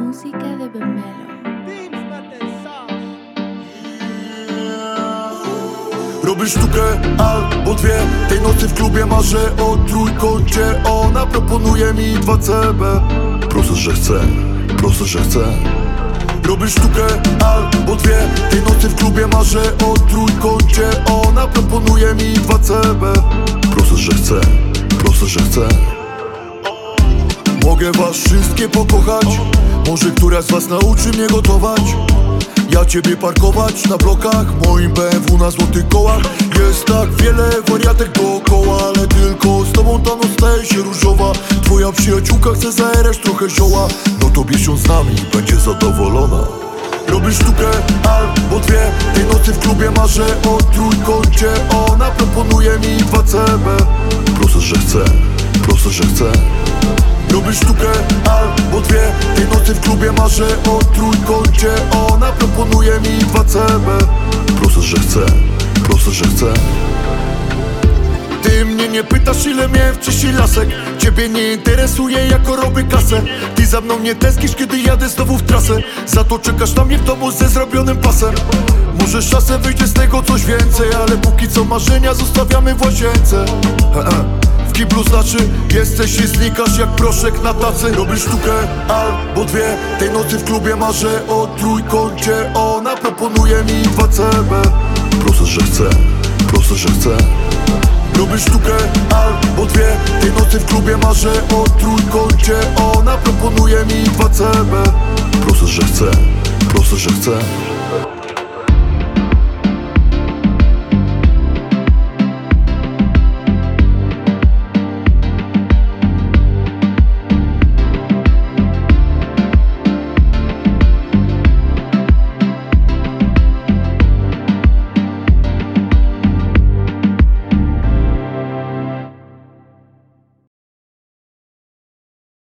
Música de Bemelo. Robię sztukę albo dwie, tej nocy w klubie marzę o trójkącie. Ona proponuje mi 2 CB. Proszę, że chcę, proszę, że chcę. Robię sztukę albo dwie, tej nocy w klubie marzę o trójkącie. Ona proponuje mi 2 CB. Proszę, że chcę, proszę, że chcę. Mogę was wszystkie pokochać, może któraś z was nauczy mnie gotować. Ja ciebie parkować na blokach, moim BMW na złotych kołach. Jest tak wiele wariatek dookoła, ale tylko z tobą ta noc staje się różowa. Twoja przyjaciółka chce zaerać trochę zioła, no to bierz ją z nami, będzie zadowolona. Robię sztukę albo dwie, tej nocy w klubie marzę o trójkącie. Ona proponuje mi 2 CB. Proszę, że chcę, proszę, że chcę. Robię sztukę albo dwie, tej nocy w klubie marzę o trójkącie. Ona proponuje mi 2 CB. Proszę, że chcę, proszę, że chcę. Ty mnie nie pytasz, ile miałem wcześniej lasek. Ciebie nie interesuje, jako robię kasę. Ty za mną nie tęsknisz, kiedy jadę znowu w trasę. Za to czekasz na mnie w domu ze zrobionym pasem. Może z czasem wyjdzie z tego coś więcej, ale póki co marzenia zostawiamy w łazience. W kiblu znaczy jesteś i znikasz jak proszek na tacy. Robię sztukę albo dwie, tej nocy w klubie marzę o trójkącie. Ona proponuje mi 2 CB. Proszę, że chcę, proszę, że chcę. Robię sztukę albo dwie, tej nocy w klubie marzę o trójkącie. Ona proponuje mi 2 CB. Proszę, że chcę, proszę, że chcę.